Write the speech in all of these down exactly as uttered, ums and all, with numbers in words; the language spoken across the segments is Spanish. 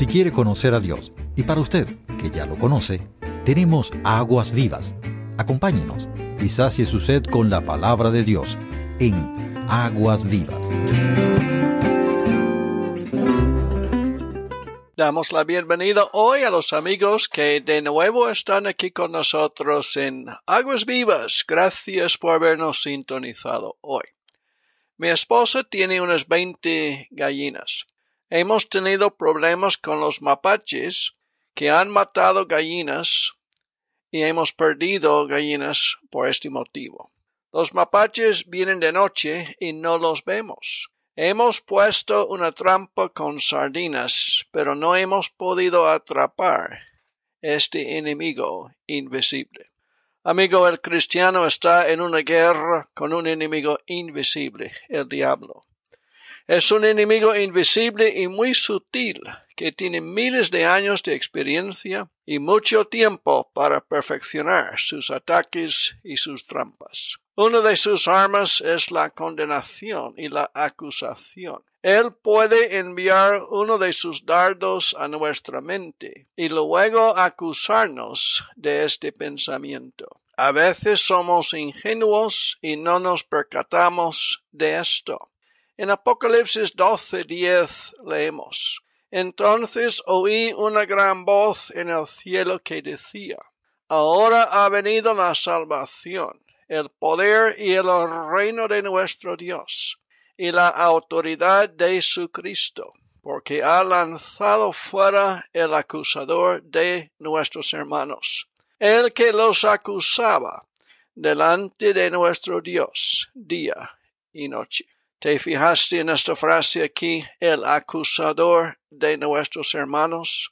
si quiere conocer a Dios, y para usted, que ya lo conoce, tenemos Aguas Vivas. Acompáñenos y sacie su sed con la palabra de Dios en Aguas Vivas. Damos la bienvenida hoy a los amigos que de nuevo están aquí con nosotros en Aguas Vivas. Gracias por habernos sintonizado hoy. Mi esposa tiene unas veinte gallinas. Hemos tenido problemas con los mapaches que han matado gallinas y hemos perdido gallinas por este motivo. Los mapaches vienen de noche y no los vemos. Hemos puesto una trampa con sardinas, pero no hemos podido atrapar este enemigo invisible. Amigo, el cristiano está en una guerra con un enemigo invisible, el diablo. Es un enemigo invisible y muy sutil, que tiene miles de años de experiencia y mucho tiempo para perfeccionar sus ataques y sus trampas. Una de sus armas es la condenación y la acusación. Él puede enviar uno de sus dardos a nuestra mente y luego acusarnos de este pensamiento. A veces somos ingenuos y no nos percatamos de esto. En Apocalipsis doce diez leemos: Entonces oí una gran voz en el cielo que decía: Ahora ha venido la salvación, el poder y el reino de nuestro Dios, y la autoridad de su Cristo, porque ha lanzado fuera el acusador de nuestros hermanos, el que los acusaba delante de nuestro Dios día y noche. ¿Te fijaste en esta frase aquí? El acusador de nuestros hermanos,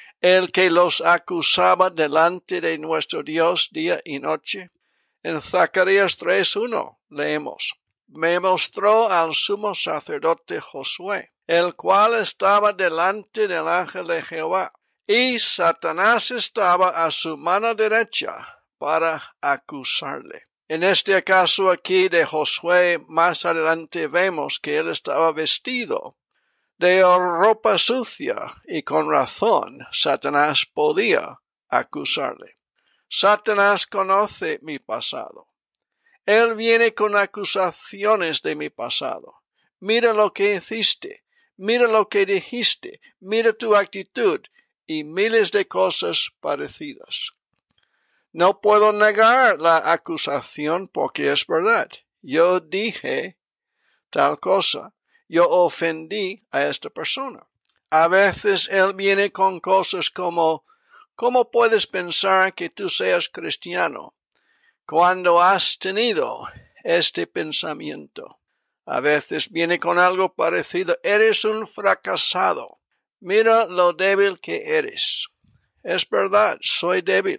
el que los acusaba delante de nuestro Dios día y noche. En Zacarías tres uno leemos: Me mostró al sumo sacerdote Josué, el cual estaba delante del ángel de Jehová, y Satanás estaba a su mano derecha para acusarle. En este caso aquí de Josué, más adelante vemos que él estaba vestido de ropa sucia y con razón Satanás podía acusarle. Satanás conoce mi pasado. Él viene con acusaciones de mi pasado. Mira lo que hiciste, mira lo que dijiste, mira tu actitud y miles de cosas parecidas. No puedo negar la acusación porque es verdad. Yo dije tal cosa. Yo ofendí a esta persona. A veces él viene con cosas como: ¿cómo puedes pensar que tú seas cristiano cuando has tenido este pensamiento? A veces viene con algo parecido: eres un fracasado. Mira lo débil que eres. Es verdad, soy débil.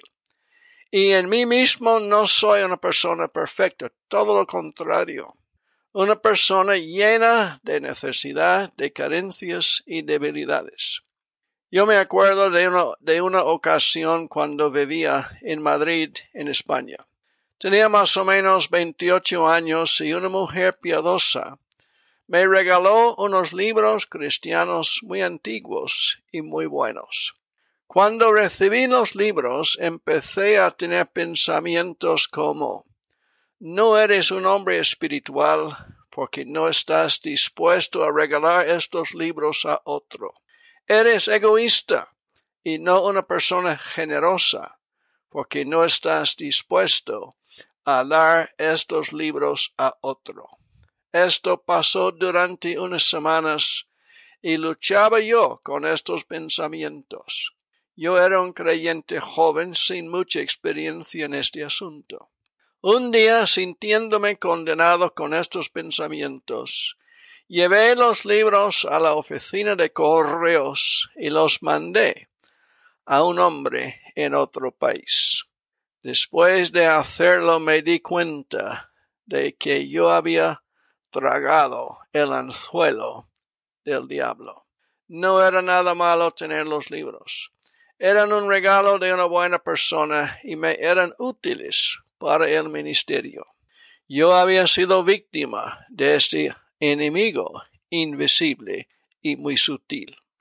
Y en mí mismo no soy una persona perfecta, todo lo contrario. Una persona llena de necesidad, de carencias y debilidades. Yo me acuerdo de una, de una ocasión cuando vivía en Madrid, en España. Tenía más o menos veintiocho años y una mujer piadosa me regaló unos libros cristianos muy antiguos y muy buenos. Cuando recibí los libros, empecé a tener pensamientos como: no eres un hombre espiritual porque no estás dispuesto a regalar estos libros a otro. Eres egoísta y no una persona generosa porque no estás dispuesto a dar estos libros a otro. Esto pasó durante unas semanas y luchaba yo con estos pensamientos. Yo era un creyente joven sin mucha experiencia en este asunto. Un día, sintiéndome condenado con estos pensamientos, llevé los libros a la oficina de correos y los mandé a un hombre en otro país. Después de hacerlo me di cuenta de que yo había tragado el anzuelo del diablo. No era nada malo tener los libros. Eran un regalo de una buena persona y me eran útiles para el ministerio. Yo había sido víctima de este enemigo invisible y muy sutil.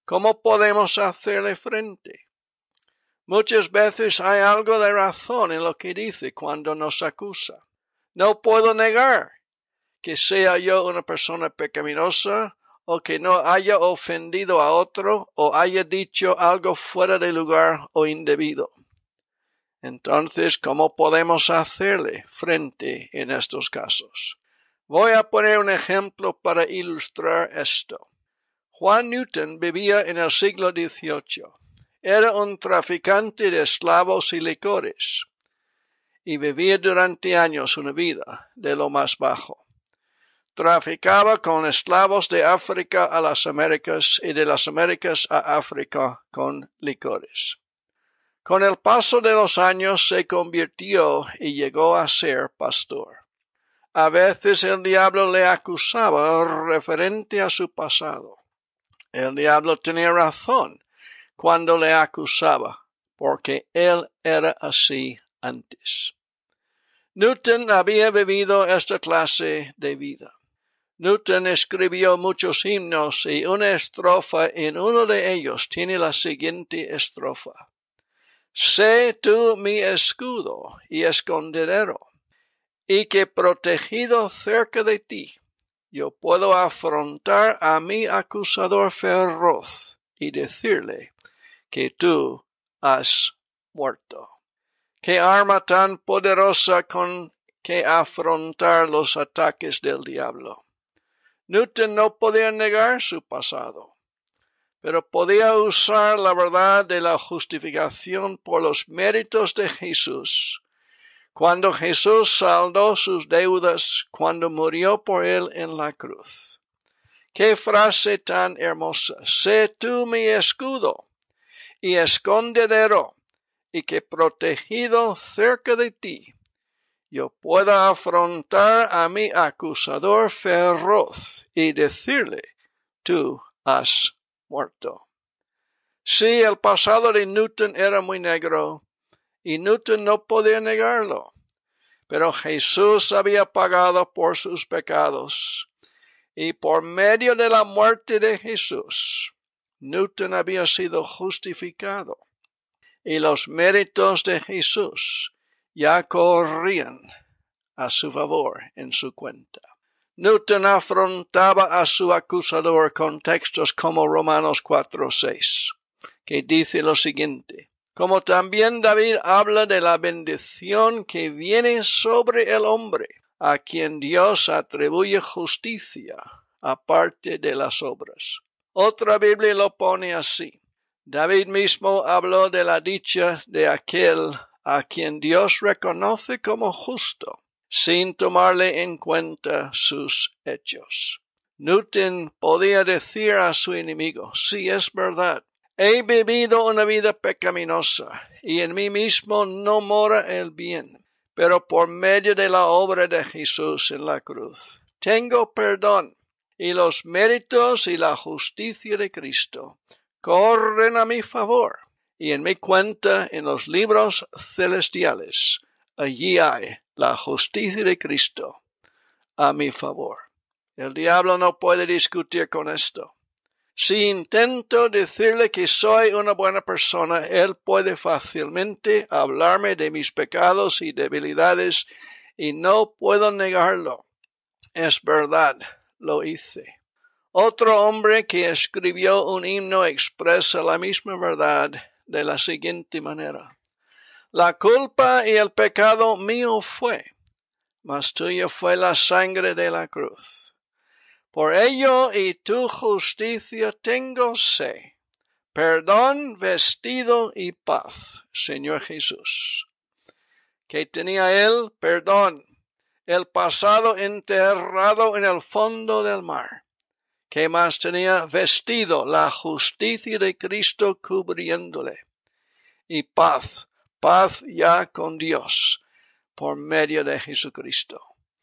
¿Cómo podemos hacerle frente? Muchas veces hay algo de razón en lo que dice cuando nos acusa. No puedo negar que sea yo una persona pecaminosa o que no haya ofendido a otro o haya dicho algo fuera de lugar o indebido. Entonces, ¿cómo podemos hacerle frente en estos casos? Voy a poner un ejemplo para ilustrar esto. Juan Newton vivía en el siglo dieciocho. Era un traficante de esclavos y licores y vivía durante años una vida de lo más bajo. Traficaba con esclavos de África a las Américas y de las Américas a África con licores. Con el paso de los años se convirtió y llegó a ser pastor. A veces el diablo le acusaba referente a su pasado. El diablo tenía razón cuando le acusaba, porque él era así antes. Newton había vivido esta clase de vida. Newton escribió muchos himnos y una estrofa en uno de ellos tiene la siguiente estrofa. Sé tú mi escudo y escondedero, y que protegido cerca de ti, yo puedo afrontar a mi acusador feroz y decirle que tú has muerto. Qué arma tan poderosa con que afrontar los ataques del diablo. Newton no podía negar su pasado, pero podía usar la verdad de la justificación por los méritos de Jesús. Cuando Jesús saldó sus deudas, cuando murió por él en la cruz. ¡Qué frase tan hermosa! Sé tú mi escudo y escondedero, y que protegido cerca de ti, yo pueda afrontar a mi acusador feroz y decirle, tú has muerto. Sí, el pasado de Newton era muy negro, y Newton no podía negarlo. Pero Jesús había pagado por sus pecados, y por medio de la muerte de Jesús, Newton había sido justificado, y los méritos de Jesús ya corrían a su favor en su cuenta. Newton afrontaba a su acusador con textos como Romanos cuatro seis, que dice lo siguiente. Como también David habla de la bendición que viene sobre el hombre, a quien Dios atribuye justicia, aparte de las obras. Otra Biblia lo pone así. David mismo habló de la dicha de aquel a quien Dios reconoce como justo, sin tomarle en cuenta sus hechos. Newton podía decir a su enemigo, sí es verdad. He vivido una vida pecaminosa, y en mí mismo no mora el bien, pero por medio de la obra de Jesús en la cruz, tengo perdón, y los méritos y la justicia de Cristo corren a mi favor, y en mi cuenta en los libros celestiales, allí hay la justicia de Cristo a mi favor. El diablo no puede discutir con esto. Si intento decirle que soy una buena persona, él puede fácilmente hablarme de mis pecados y debilidades y no puedo negarlo. Es verdad, lo hice. Otro hombre que escribió un himno expresa la misma verdad de la siguiente manera. La culpa y el pecado mío fue, mas tuya fue la sangre de la cruz. Por ello y tu justicia tengo sed, perdón, vestido y paz, Señor Jesús. ¿Qué tenía él? Perdón, el pasado enterrado en el fondo del mar. ¿Qué más tenía? Vestido, la justicia de Cristo cubriéndole. Y paz, paz ya con Dios, por medio de Jesucristo.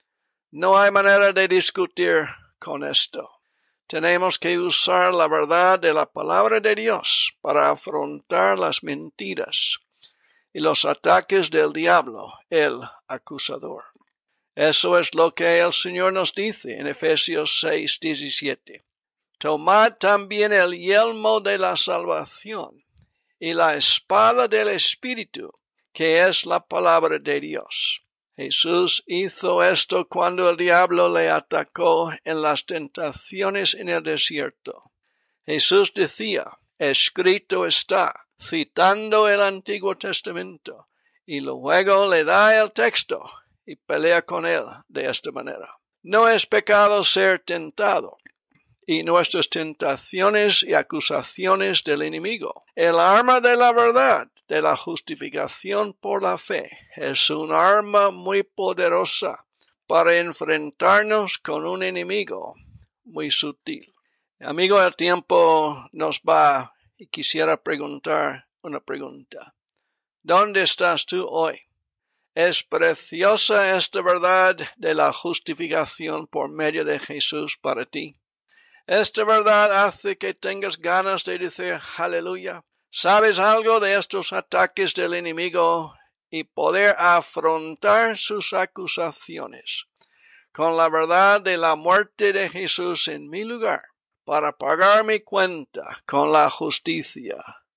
No hay manera de discutir con esto. Tenemos que usar la verdad de la palabra de Dios para afrontar las mentiras y los ataques del diablo, el acusador. Eso es lo que el Señor nos dice en Efesios seis diecisiete. Tomad también el yelmo de la salvación y la espada del Espíritu, que es la palabra de Dios. Jesús hizo esto cuando el diablo le atacó en las tentaciones en el desierto. Jesús decía, escrito está, citando el Antiguo Testamento, y luego le da el texto y pelea con él de esta manera. No es pecado ser tentado, y nuestras tentaciones y acusaciones del enemigo. El arma de la verdad, de la justificación por la fe, es un arma muy poderosa para enfrentarnos con un enemigo muy sutil. Amigo, el tiempo nos va y quisiera preguntar una pregunta. ¿Dónde estás tú hoy? ¿Es preciosa esta verdad de la justificación por medio de Jesús para ti? ¿Esta verdad hace que tengas ganas de decir aleluya? ¿Sabes algo de estos ataques del enemigo y poder afrontar sus acusaciones con la verdad de la muerte de Jesús en mi lugar para pagar mi cuenta con la justicia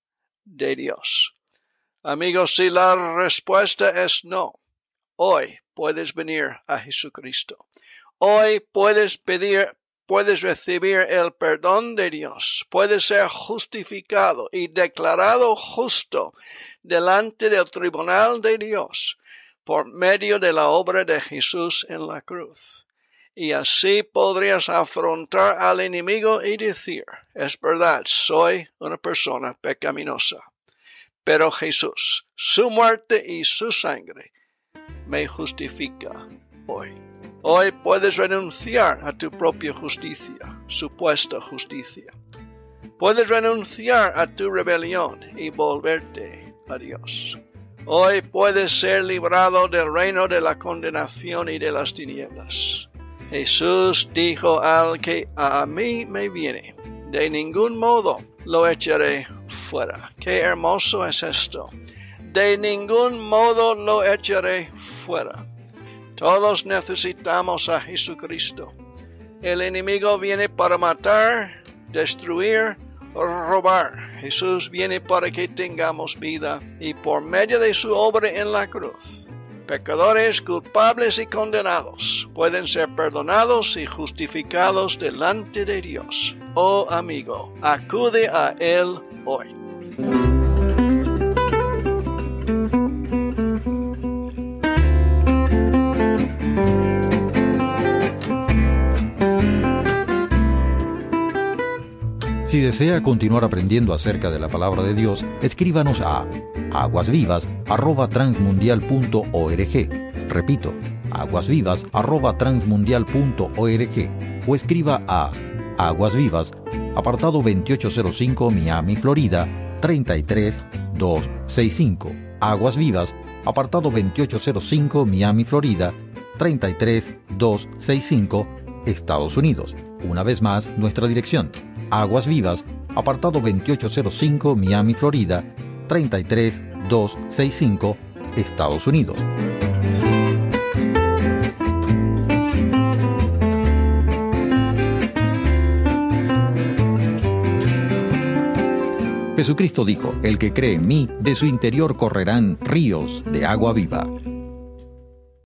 de Dios? Amigos, si la respuesta es no, hoy puedes venir a Jesucristo. Hoy puedes pedir Puedes recibir el perdón de Dios, puedes ser justificado y declarado justo delante del tribunal de Dios por medio de la obra de Jesús en la cruz. Y así podrías afrontar al enemigo y decir, es verdad, soy una persona pecaminosa, pero Jesús, su muerte y su sangre, me justifica hoy. Hoy puedes renunciar a tu propia justicia, supuesta justicia. Puedes renunciar a tu rebelión y volverte a Dios. Hoy puedes ser librado del reino de la condenación y de las tinieblas. Jesús dijo al que a mí me viene, de ningún modo lo echaré fuera. Qué hermoso es esto. De ningún modo lo echaré fuera. Todos necesitamos a Jesucristo. El enemigo viene para matar, destruir, robar. Jesús viene para que tengamos vida y por medio de su obra en la cruz, pecadores culpables y condenados pueden ser perdonados y justificados delante de Dios. Oh amigo, acude a Él hoy. Si desea continuar aprendiendo acerca de la palabra de Dios, escríbanos a aguasvivas arroba transmundial punto org. Repito, aguasvivas arroba transmundial punto org o escriba a Aguas Vivas, apartado veintiocho cero cinco, Miami, Florida, treinta y tres mil doscientos sesenta y cinco. Aguas Vivas, apartado veintiocho cero cinco, Miami, Florida, treinta y tres mil doscientos sesenta y cinco, Estados Unidos. Una vez más, nuestra dirección: Aguas Vivas, apartado veintiocho cero cinco, Miami, Florida, treinta y tres mil doscientos sesenta y cinco, Estados Unidos. Jesucristo dijo: el que cree en mí, de su interior correrán ríos de agua viva.